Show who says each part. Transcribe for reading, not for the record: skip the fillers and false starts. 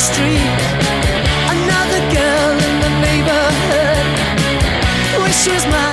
Speaker 1: street. Another girl in the neighborhood wishes my